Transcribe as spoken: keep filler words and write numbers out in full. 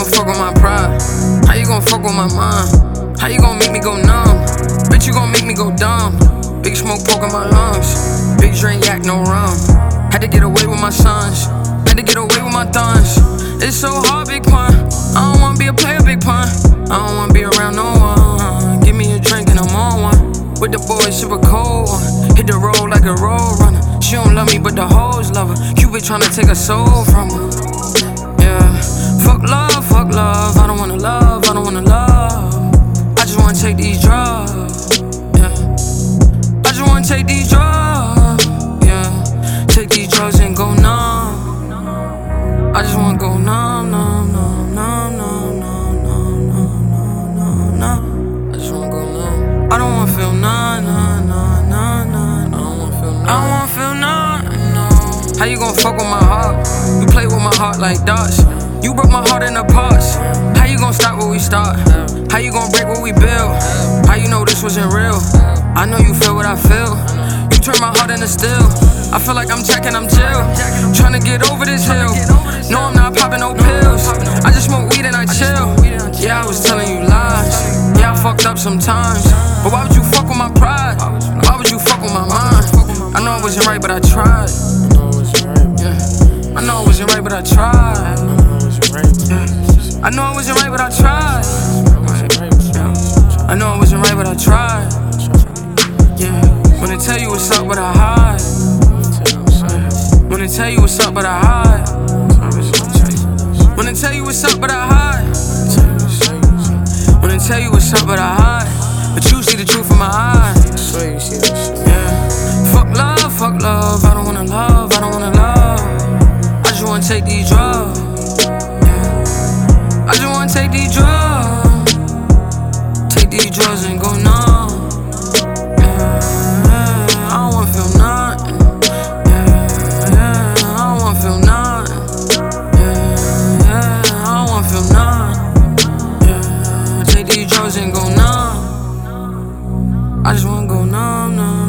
fuck with my pride? How you gon' fuck with my mind? How you gon' make me go numb? Bitch, you gon' make me go dumb. Big smoke poking my lungs. Big drink, yak, no rum. Had to get away with my sons. Had to get away with my thuns. It's so hard, big pun. I don't wanna be a player, big pun. I don't wanna be around no one. Give me a drink and I'm on one. With the boys, sip a cold one. Hit the road like a road runner. She don't love me, but the hoes love her. Cupid tryna take her soul from her. Yeah. Fuck love, fuck love. I don't wanna love, I don't wanna love. I just wanna take these drugs. Yeah. I just wanna take these drugs. Yeah. Take these drugs and go numb. I just wanna go numb, numb, numb, numb, numb, numb, numb, numb, numb, numb. I just wanna go numb. I don't wanna feel none, none, none, none, none. I don't wanna feel none. I don't wanna feel none, no. How you gon' fuck with my heart? You play with my heart like dots. You broke my heart into parts. How you gon' stop where we start? How you gon' break what we build? How you know this wasn't real? I know you feel what I feel. You turn my heart into steel. I feel like I'm Jack and I'm Jill. Tryna get over this hill. No, I'm not popping no pills. I just smoke weed and I chill. Yeah, I was telling you lies. Yeah, I fucked up sometimes. But why would you fuck with my pride? Why would you fuck with my mind? I know I wasn't right, but I tried. Yeah. I know I wasn't right, but I tried. Yeah. I know I wasn't right, but I tried. I know I wasn't right, but I tried. Yeah. When they tell you what's up, but I hide. When they tell you what's up, but I hide. When they tell you what's up, but I hide. When they tell you what's up, but I hide. But you see the truth in my eyes. Yeah. Fuck love, fuck love. I don't wanna love, I don't wanna love. I just wanna take these drugs. Yeah. I just wanna take these drugs. Take these drugs and go numb. Yeah. I don't wanna feel nothing. Yeah. Yeah. I don't wanna feel nothing. Yeah. Yeah. I don't wanna feel nothing. Yeah. Take these drugs and go numb. I just wanna go numb, numb.